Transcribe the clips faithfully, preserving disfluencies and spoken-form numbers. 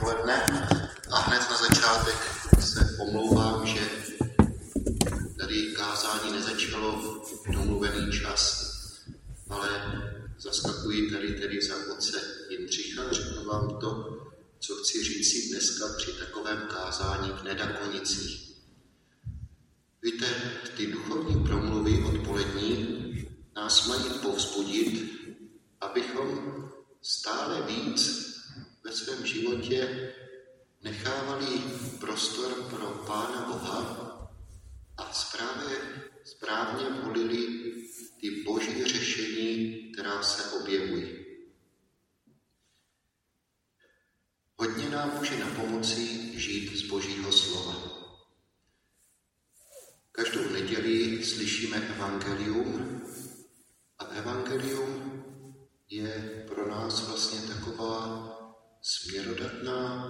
odpoledne a hned na začátek se omlouvám, že tady kázání nezačalo v domluvený čas, ale zaskakuji tady tedy za otce Jindřicha a řeknu vám to, co chci říct si dneska při takovém kázání v Nedakonicích. Víte, ty duchovní promluvy odpolední nás mají povzbudit, abychom stále víc ve svém životě nechávali prostor pro Pána Boha a správně, správně volili ty boží řešení, která se objevují. Hodně nám může na pomoci žít z božího slova. Každou neděli slyšíme evangelium a evangelium je pro nás vlastně taková směrodatná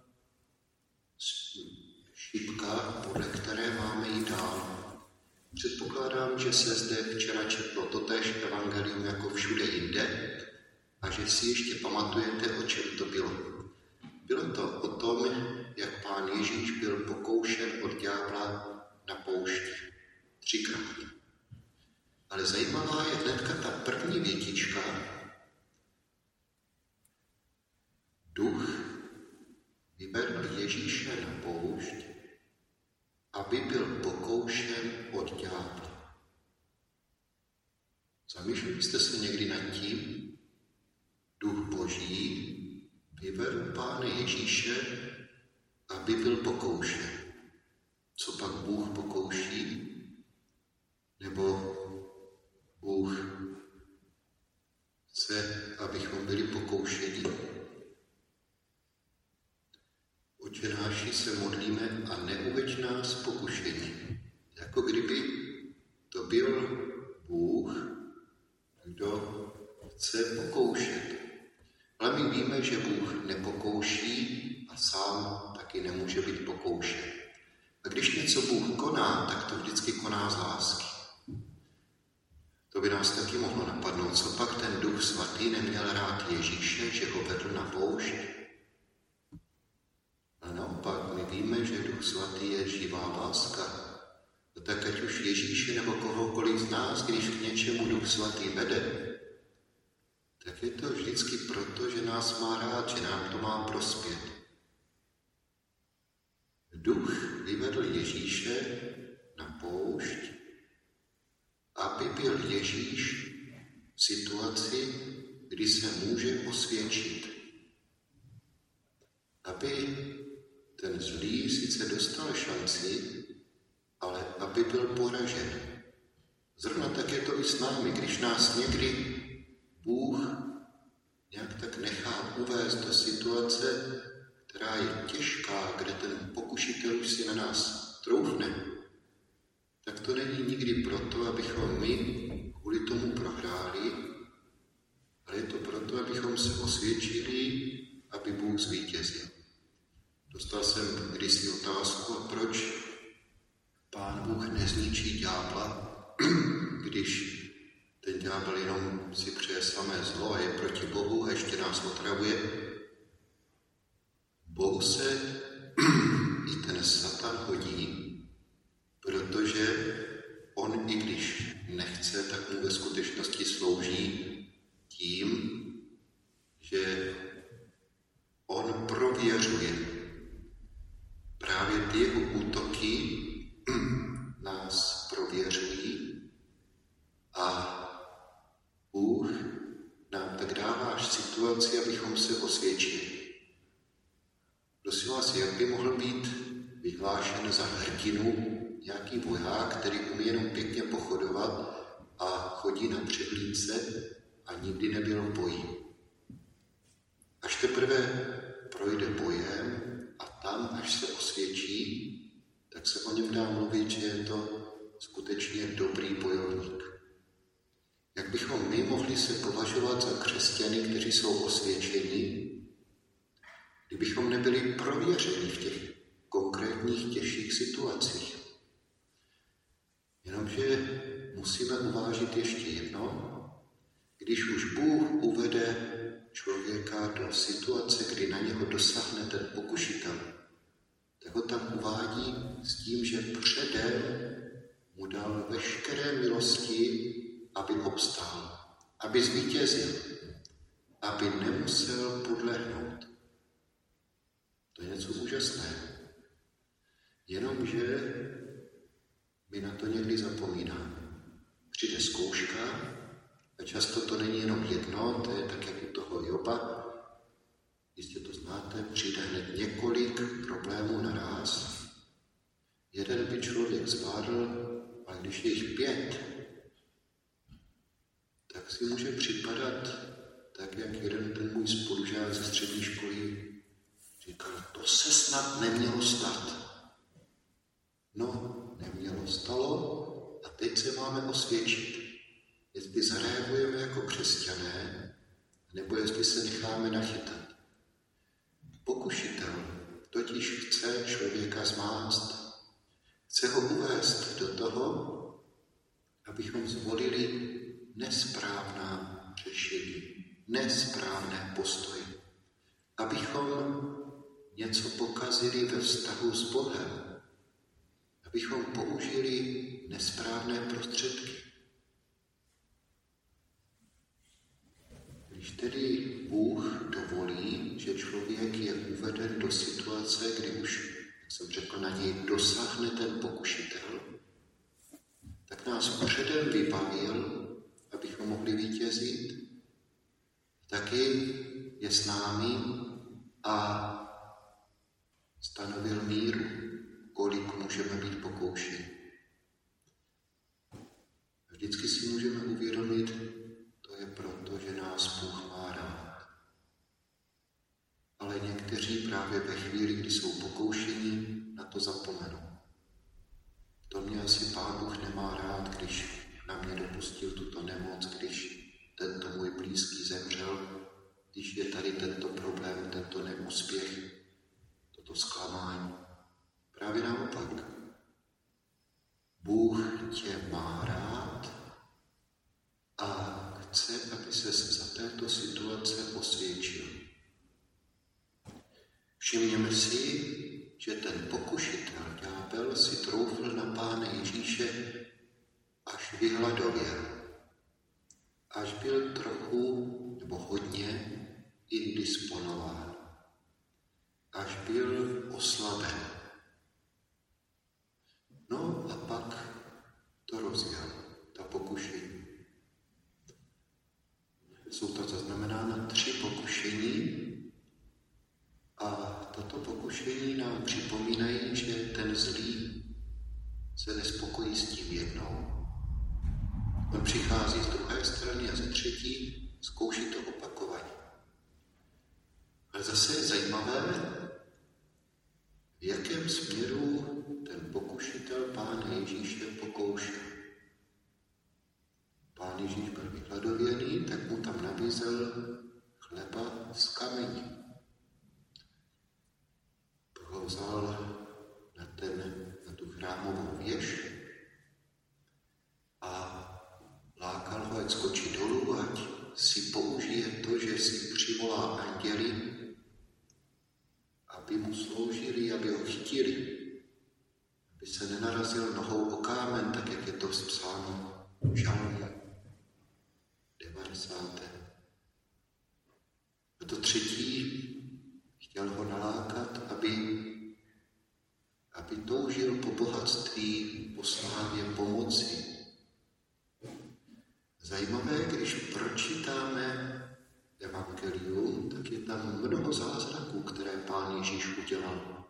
šipka, podle které máme jít dál. Předpokládám, že se zde včera četlo totéž evangelium jako všude jinde a že si ještě pamatujete, o čem to bylo. Bylo to o tom, jak Pán Ježíš byl pokoušen od ďábla na poušti. Třikrát. Ale zajímavá je hnedka ta první větička. Duch vyvedl Ježíše na poušť, aby byl pokoušen od ďábla. Zamýšleli jste se někdy nad tím? Duch Boží vyvedl Pána Ježíše, aby byl pokoušen. Co pak Bůh pokouší? Nebo Bůh chce, abychom byli pokoušeni? Oče náši se modlíme a neuveď nás pokušení. Jako kdyby to byl Bůh, kdo chce pokoušet. Ale my víme, že Bůh nepokouší a sám taky nemůže být pokoušen. A když něco Bůh koná, tak to vždycky koná z lásky. To by nás taky mohlo napadnout. Co pak ten Duch Svatý neměl rád Ježíše, že ho vedl na poušť? A naopak my víme, že Duch Svatý je živá láska. A tak ať už Ježíše nebo kohokoliv z nás, když k něčemu Duch Svatý vede, tak je to vždycky proto, že nás má rád, že nám to má prospět. Duch vyvedl Ježíše na poušť, aby byl Ježíš v situaci, kdy se může osvědčit. Aby ten zlý sice dostal šanci, ale aby byl poražen. Zrovna tak je to i s námi, když nás někdy Bůh nějak tak nechá uvést do situace, která je těžká, kde ten pokušitel už si na nás troufne, tak to není nikdy proto, abychom my kvůli tomu prohráli, ale je to proto, abychom se osvědčili, aby Bůh zvítězil. Dostal jsem kdysi otázku, a proč Pán Bůh nezničí ďábla, když ten ďábel jenom si přeje samé zlo a je proti Bohu a ještě nás otravuje. Bohu se i ten Satan hodí, protože on, i když nechce, tak mu ve skutečnosti slouží tím, že on prověřuje. Právě ty jeho útoky nás prověřují a Bůh nám tak dává až situaci, abychom se osvědčili. Prosím vás, jak by mohl být vyhlášen za hrdinu nějaký voják, který umí jenom pěkně pochodovat a chodí na přehlídce a nikdy nebyl v boji. Až teprve projde bojem a tam, až se osvědčí, tak se o něm dá mluvit, že je to skutečně dobrý bojovník. Jak bychom my mohli se považovat za křesťany, kteří jsou osvědčeni, kdybychom nebyli prověřeni v těch konkrétních těžších situacích. Jenomže musíme uvážit ještě jedno, když už Bůh uvede člověka do situace, kdy na něho dosáhne ten pokušitel, tak ho tam uvádí s tím, že předem mu dal veškeré milosti, aby obstál, aby zvítězil, aby nemusel podlehnout. To je něco úžasného. Jenomže my na to někdy zapomínáme. Přijde zkouška a často to není jenom jedno, to je tak, jak u toho Joba. Jistě to znáte, přijde hned několik problémů naráz. Jeden by člověk zvládl, ale když je jich pět, tak si může připadat tak, jak jeden ten můj spolužák ze střední školy říkal, to se snad nemělo stát. No, nemělo, stalo a teď se máme osvědčit. Jestli zareagujeme jako křesťané, nebo jestli se necháme nachytat. Pokušitel totiž chce člověka zmást. Chce ho uvést do toho, abychom zvolili nesprávná řešení, nesprávné postoje. Abychom něco pokazili ve vztahu s Bohem. Abychom použili nesprávné prostředky. Když tedy Bůh dovolí, že člověk je uveden do situace, kdy už, jak jsem řekl, na něj dosáhne ten pokušitel, tak nás předem vybavil, abychom mohli vítězit. Taky je s námi a stanovil míru, kolik můžeme být pokoušeni. Vždycky si můžeme uvědomit, to je proto, že nás Bůh má rád. Ale někteří právě ve chvíli, kdy jsou pokoušeni, na to zapomenou. To mě asi Pán Bůh nemá rád, když na mě dopustil tuto nemoc, když tento můj blízký zemřel, když je tady tento problém, tento neúspěch, toto zklamání. Právě naopak. Bůh tě má rád a chce, aby ses za této situace osvědčil. Všimněme si, že ten pokušitel, ďábel, si troufl na Pána Ježíše, až vyhladověl, až byl trochu nebo hodně indisponován, až byl oslaben. No a pak to rozjel, ta pokušení. Jsou to zaznamenána tři pokušení a tato pokušení nám připomínají, že ten zlý se nespokojí s tím jednou. On přichází z druhé strany a ze třetí, zkouší to opakovaně. Ale zase je zajímavé, v jakém směru ten pokušitel Pána Ježíše pokoušel. Pán Ježíš byl vyhladověný, tak mu tam nabízel chleba z kamení. Pak ho vzal na, ten, na tu chrámovou věž a lákal ho, ať skočí dolů, ať si použije to, že si přivolá anděli, aby mu sloužili, aby ho chytili, aby se nenarazil nohou o kámen, tak jak je to psáno v Žalmu devadesátém A to třetí, chtěl ho nalákat, aby, aby toužil po bohatství, po slávě, pomoci. Zajímavé, když pročítáme evangelium, tak je tam mnoho zázraků, které Pán Ježíš udělal.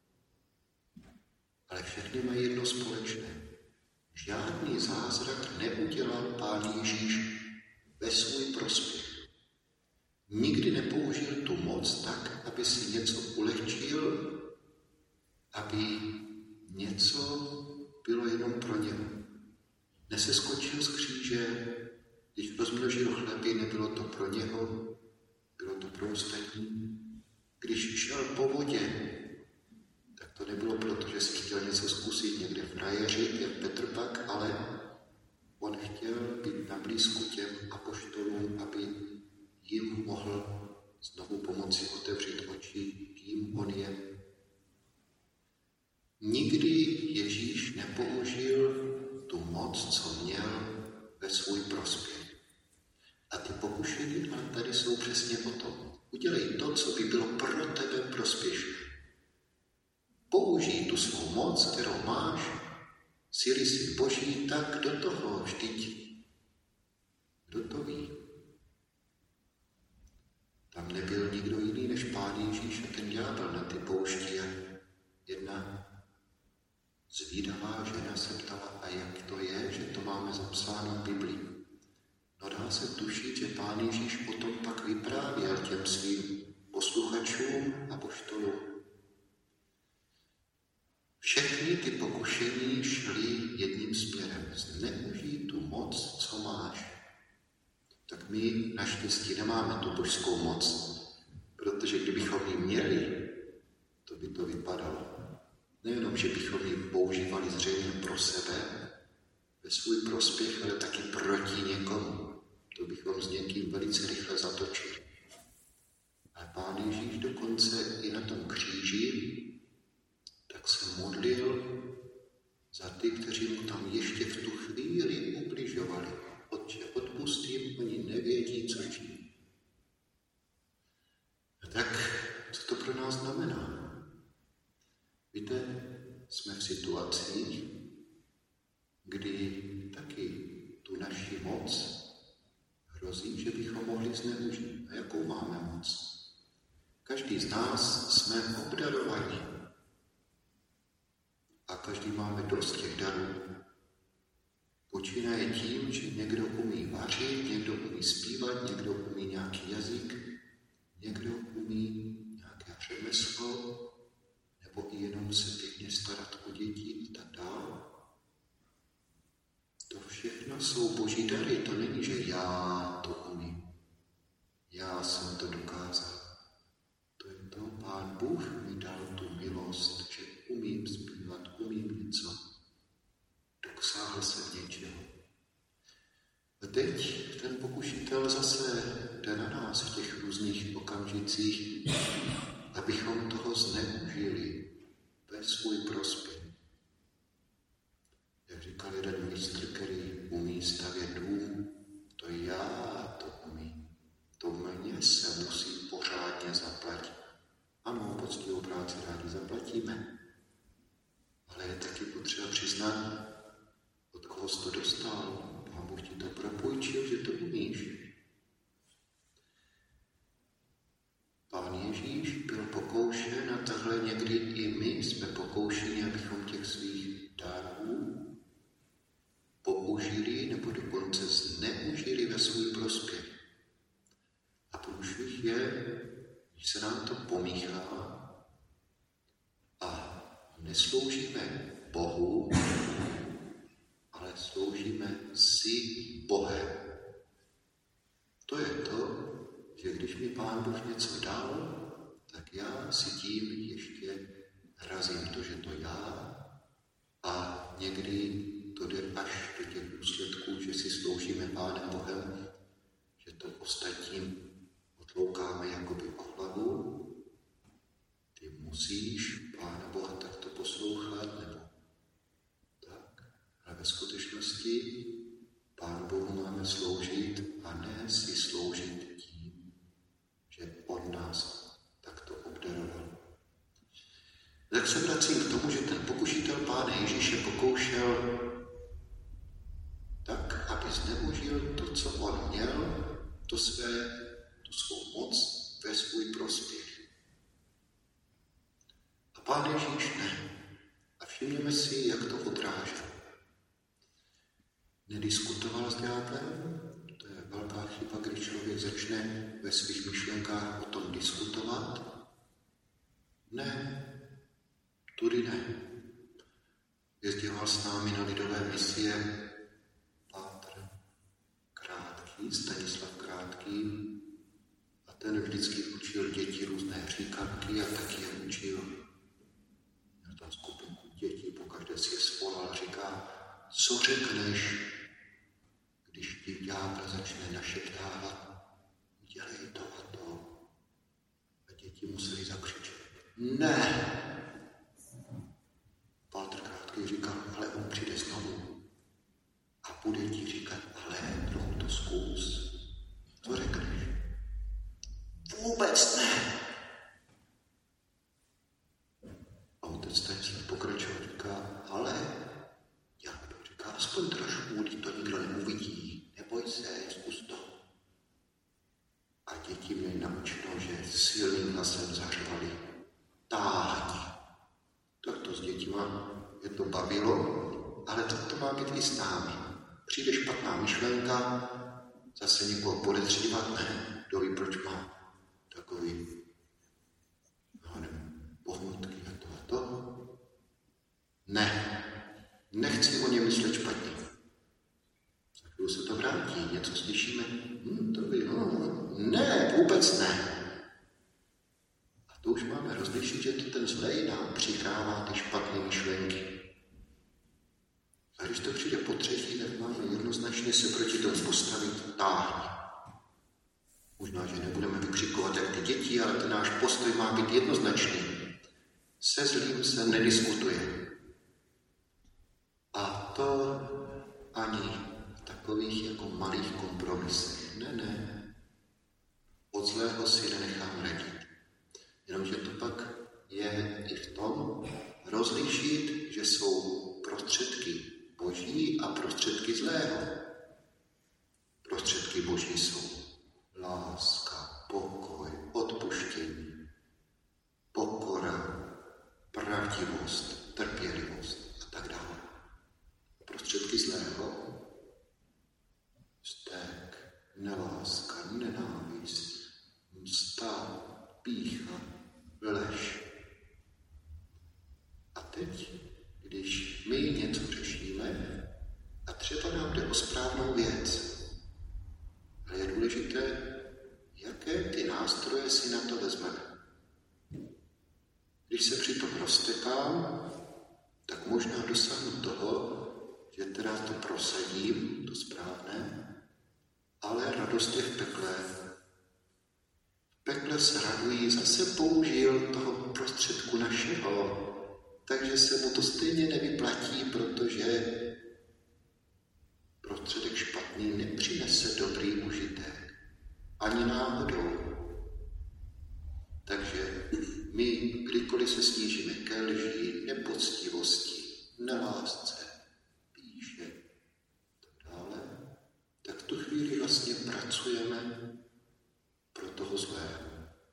Ale všechny mají jedno společné. Žádný zázrak neudělal Pán Ježíš ve svůj prospěch. Nikdy nepoužil tu moc tak, aby si něco ulehčil, aby něco bylo jenom pro něho. Neseskočil z kříže, když rozmnožil chleby, nebylo to pro něho, bylo to pro ostatní. Když šel po vodě, tak to nebylo proto, že si chtěl něco zkusit někde v Najeři, jak Petr Pak, ale on chtěl být na blízku těm apoštolům, aby jim mohl znovu pomoci otevřít oči, kým on je. Nikdy Ježíš nepoužil tu moc, co měl, ve svůj prospěch. A ty pokušení ale tady jsou přesně o tom. Udělej to, co by bylo pro tebe prospěšné. Použij tu svou moc, kterou máš, síly si Boží, tak do toho vždyť. Kdo to ví? Tam nebyl nikdo jiný než Pán Ježíš a ten ďábel na ty poušti. A jedna zvídavá žena se ptala, a jak to je, že to máme zapsáno v Biblii. No dá se tušit, že Pán Ježíš potom pak vyprávěl těm svým posluchačům a apoštolům. Všechny ty pokušení šly jedním směrem. Zneužij tu moc, co máš. Tak my naštěstí nemáme tu božskou moc, protože kdybychom ji měli, to by to vypadalo. Nejenom, že bychom ji používali zřejmě pro sebe, ve svůj prospěch, ale taky proti někomu. To bychom s někým velice rychle zatočili. A Pán Ježíš dokonce i na tom kříži tak se modlil za ty, kteří mu tam ještě v tu chvíli ubližovali. Otče, odpust jim, oni nevědí, co činí. A tak, co to pro nás znamená? Víte, jsme v situacích, kdy taky tu naši moc hrozí, že bychom mohli zneužít. A jakou máme moc? Každý z nás jsme obdarovaní. A každý máme dost těch darů. Počínaje tím, že někdo umí vařit, někdo umí zpívat, někdo umí nějaký jazyk, někdo umí nějaké řemeslo, nebo i jenom se pěkně starat o děti a tak dále. To všechno jsou boží dary, to není, že já to umím. Já jsem to dokázal. To je to, Pán Bůh mi dal tu milost, že umím zpívat, umím něco. Dosáhl jsem něčeho. A teď ten pokušitel zase jde na nás v těch různých okamžicích, abychom toho zneužili ve svůj prospěch. Jak říkal jeden mistr, který umí stavět dům, to já to umím. To mě se musí pořádně zaplatit. Ano, poctivou práci rádi zaplatíme, ale je taky potřeba přiznat, od koho jsi to dostal. Pán Bůh ti to propůjčil, že to umíš. Pán Ježíš byl pokoušen a takhle někdy i my jsme pokoušeni, abychom těch svých dárů použili nebo dokonce zneužili ve svůj prospěch. A průšvih je, když se nám to pomíchá a nesloužíme Bohu, ale sloužíme si Bohem. To je to, že když mi Pán Bůh něco dal, tak já si tím ještě razím to, že to já, a někdy to jde až do těch důsledků, že si sloužíme Pánem Bohem, že to ostatním otloukáme jakoby o hlavu. Ty musíš Pána Boha takto poslouchat, nebo tak. Ale ve skutečnosti Pánu Bohu máme sloužit a ne si sloužit tím, že on nás takto obdaroval. Tak se vracím k tomu, že ten pokušitel Pána Ježíše pokoušel tak, aby zneužil to, co on měl, to své, tu svou moc ve svůj prospěch. A Pán Ježíš ne. A všimněme si, jak to odrážel. Nediskutoval s ďáblem, to je velká chyba, když člověk začne ve svých myšlenkách o tom diskutovat. Ne, tudy ne. Jezdíval s námi na lidové misie Pátr Krátký, Stanislav Krátký, a ten vždycky učil děti různé říkanky a taky je učil. Měl tam skupinku dětí, pokaždé si je svolal a říká, co řekneš, když ti ďábel začne našeptávat, udělej Ne. Walter Krátký říkal, ale on přijde znovu a bude ti říkat, ale trochu to zkus. Co řekneš? Vůbec ne. A otec Staňský pokračoval, říká, ale jak to říká, aspoň trošku, když to nikdo neuvidí. Neboj se, zkus to. A děti měly naučeno, že silným hlasem zařvali. Táhni. Tak to s dětima je to bavilo, ale tak to má být i s námi. Přijde špatná myšlenka, zase někoho podezřívat, ne, kdo ví, proč má takový, no nevím, pohnutky a to a to. Ne, nechci o něm myslet špatně. Za chvíli se to vrátí, něco slyšíme, hm, to by, no, ne, vůbec ne. A to už máme rozlišit, že to ten zlej nám přihrává ty špatné myšlenky. A když to přijde po třetí, tak máme jednoznačně se proti tomu postavit táhni. Možná, že nebudeme vykřikovat jak ty děti, ale ten náš postoj má být jednoznačný. Se zlým se nediskutuje. A to ani v takových jako malých kompromisech. Ne, ne. Od zlého si nenechám radit. Jenomže to pak je i v tom rozlišit, že jsou prostředky boží a prostředky zlého. Prostředky boží jsou láska, pokoj, odpuštění, pokora, pravdivost, trpělivost a tak dále. Prostředky zlého, vztek, neláska, nenávist, msta, pýcha, lež. A teď, když my něco řešíme a třeba nám jde o správnou věc, ale je důležité, jaké ty nástroje si na to vezmeme. Když se přitom roztekám, tak možná dosáhnu toho, že teda to prosadím, to správné, ale radost je v pekle. V pekle se radují, zase použil toho prostředku našeho, takže se mu to stejně nevyplatí, protože prostředek špatný nepřinese dobrý užitek. Ani náhodou. Takže my, kdykoliv se snížíme ke lži, nepoctivosti, nelásce, píše, tak dále, tak v tu chvíli vlastně pracujeme pro toho zlého.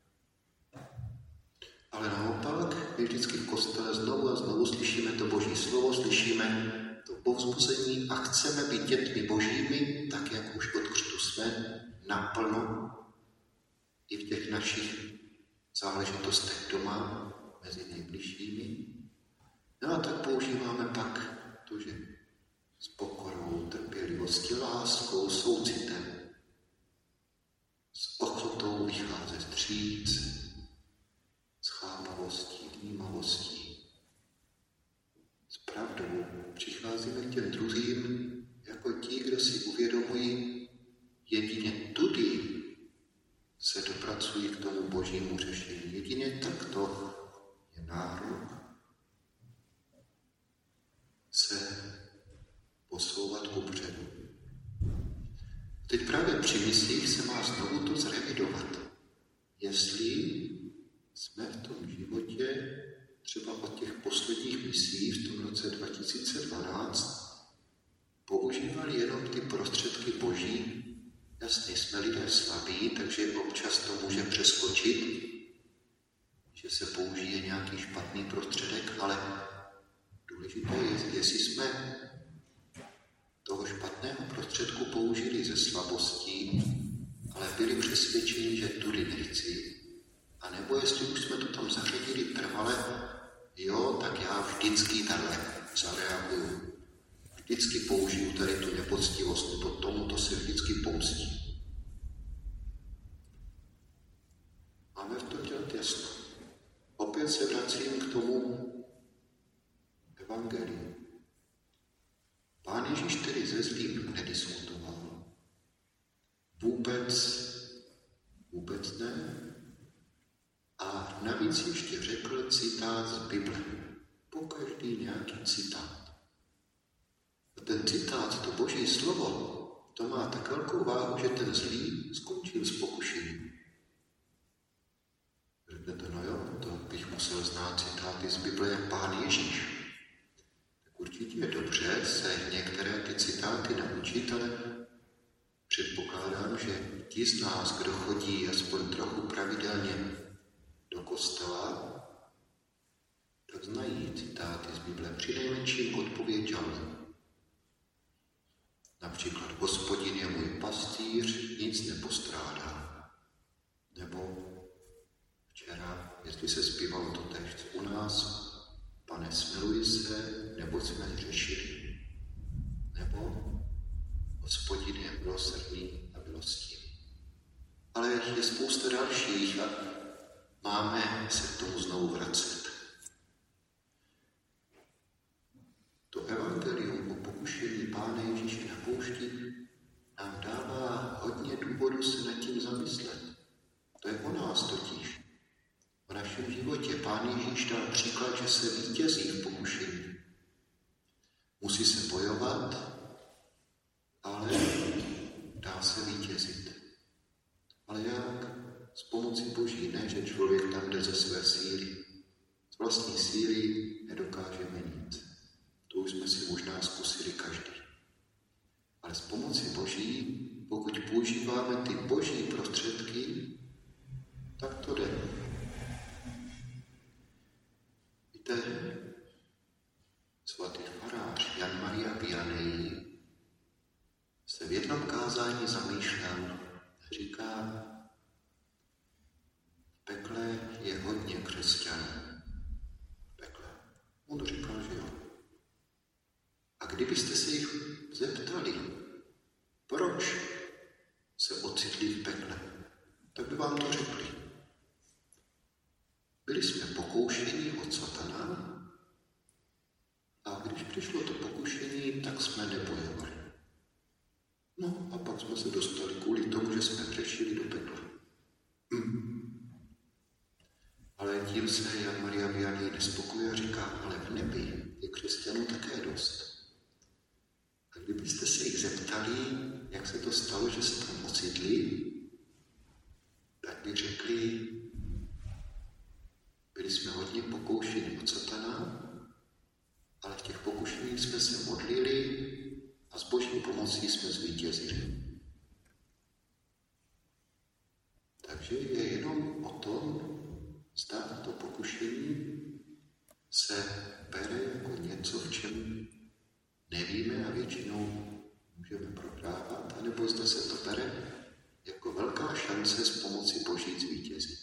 Ale naopak, my vždycky v kostele znovu a znovu slyšíme to Boží slovo, slyšíme to povzbuzení a chceme být dětmi Božími, tak jak už od křtu jsme, naplno i v těch našich záležitostech doma, mezi nejbližšími. No a tak používáme pak to, že s pokorou, trpělivostí, láskou, soucitem, s ochotou vycházet vstříc, s chápavostí, vnímavostí. S pravdou přicházíme k těm druhým jako ti, kdo si uvědomují, jedině tudy se dopracují k tomu božímu řešení. Jedině takto je nárok se posouvat kupředu. Teď právě při misích se má znovu to zrevidovat. Jestli jsme v tom životě třeba od těch posledních misí v tom roce dva tisíce dvanáct používali jenom ty prostředky boží. Jasně, jsme lidé slabí, takže občas to může přeskočit, že se použije nějaký špatný prostředek, ale důležité je, jestli jsme toho špatného prostředku použili ze slabostí, ale byli přesvědčeni, že tudy nechci. A nebo jestli už jsme to tam zařadili trvale, jo, tak já vždycky takhle zareaguju. Vždycky použiju tady tu nepoctivost, nebo tomuto se vždycky pomstí. Máme v tom dělat jasno. Opět se vracím k tomu evangeliu. Pán Ježíš tedy ze zlým nediskutoval. Vůbec, vůbec ne. A A navíc ještě řekl citát z Bible. Pokaždý nějaký citát. A ten citát, to Boží slovo, to má tak velkou váhu, že ten zlý skončil s pokušením. Řeknete, no jo, to bych musel znát citáty z Bible jak Pán Ježíš. Tak určitě je dobře se některé ty citáty naučit, ale předpokládám, že ti z nás, kdo chodí aspoň trochu pravidelně do kostela, tak znají citáty z Bible. Přinejmenším odpověď žalmu. Například Hospodin je můj pastýř, nic nepostrádá. Nebo včera, jestli se zpívalo to tež u nás, Pane, smiluj se, neboť jsme hřešili. Nebo Hospodin je milosrdný a milostivý. Ale je spousta dalších a máme se k tomu znovu vracet. To evangelium o pokušení Pána Ježíše na poušti nám dává hodně důvodu se nad tím zamyslet. To je o nás totiž. O našem životě Pán Ježíš dal příklad, že se vítězí v pokušení. Musí se bojovat, ale dá se vítězit. Ale jak? S pomocí Boží, ne, že člověk tam jde ze své síly. Z vlastní síly nedokážeme nic. To už jsme si možná zkusili každý. Ale s pomocí Boží, pokud používáme ty Boží prostředky, tak to jde. Víte, svatý farář Jan Maria Vianney se v jednom kázání zamýšlel, říká, v pekle je hodně křesťanů. V pekle. On říkal, že jo. A kdybyste se jich zeptali, proč se ocitli v pekle, tak by vám to řekli. Byli jsme pokoušeni od satana a když přišlo to pokušení, tak jsme nebojovali. No a pak jsme se dostali kvůli tomu, že jsme hřešili do pekla. Hm. Ale tím se Jan Maria Vianney nespokojuje a říká, ale v nebi je křesťanů také dost. A kdybyste se jich zeptali, jak se to stalo, že se tam ocitli, tak by řekli, byli jsme hodně pokoušeni od satana, ale v těch pokušeních jsme se modlili a s Boží pomocí jsme zvítězili. Takže je jenom o tom, zda to pokušení se bere jako něco, v čem nevíme a většinou můžeme prohrávat, anebo zda se to bere jako velká šance s pomocí Boží zvítězit.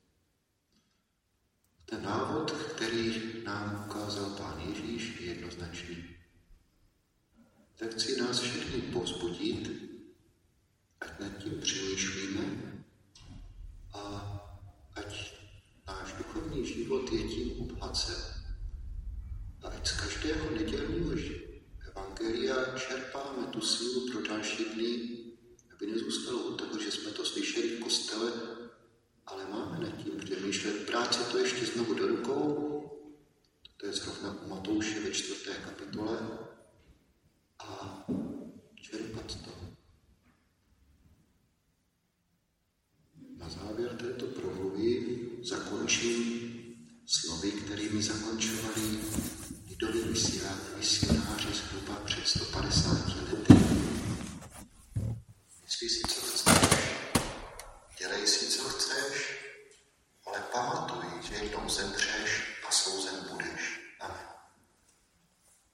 Ten návod, který nám ukázal Pán Ježíš, je jednoznačný. Tak chci nás všechny povzbudit, ať nad tím přemýšlíme a ať náš duchovní život je tím obohacen. A ať z každého nedělního evangelia čerpáme tu sílu pro další dny, aby nezůstalo u toho, že jsme to slyšeli v kostele, ale máme nad tím přemýšlet, brát si to ještě znovu do rukou, to je zrovna u Matouše ve čtvrté kapitole, a čerpat to. Na závěr této promluvy zakončím slovy, kterými zakončovali lidoví misionáři zhruba před sto padesáti lety. Myslí si, co chceš, dělej si, co chceš, ale pamatuj, že jednou zemřeš a souzen budeš.